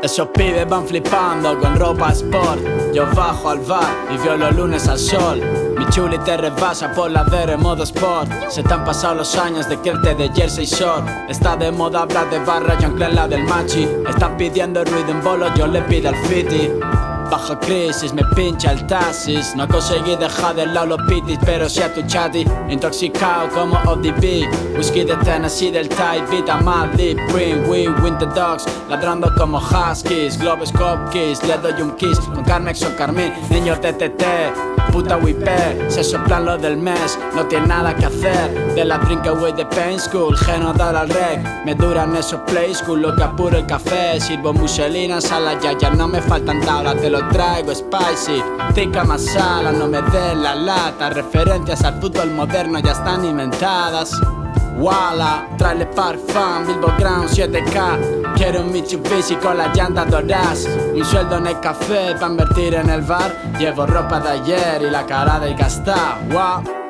Esos pibes van flipando con ropa sport. Yo bajo al bar y veo los lunes al sol. Mi chuli te rebasa por la ver en modo sport. Se te han pasado los años de querte de Jersey Shore. Está de moda hablar de barra, yo anclé la del machi. Están pidiendo ruido en bolo, yo le pido al fiti. Bajo crisis, me pincha el taxis. No conseguí dejar de lado los pitis, pero sí a tu chatty. Intoxicado como ODB. Whisky de Tennessee, del Thai, vida más deep. Green, we, winter dogs, ladrando como huskies. Globe Scope Kiss, le doy un kiss. Con Carmex o Carmín, niños de TT. Puta whipper, se soplan lo del mes. No tiene nada que hacer. De la drink away de Pain School, Geno dar al rec. Me duran esos play school, lo que apuro el café. Sirvo muselinas a la yaya, no me faltan tablas. Te lo traigo spicy, tica masala, no me den la lata. Referencias al fútbol moderno ya están inventadas. Walla, Trailer Park Fan, Bilbo Ground 7K. Quiero un Mitsubishi con las llantas doradas. Un sueldo en el café para invertir en el bar. Llevo ropa de ayer y la cara del gastado. Wow.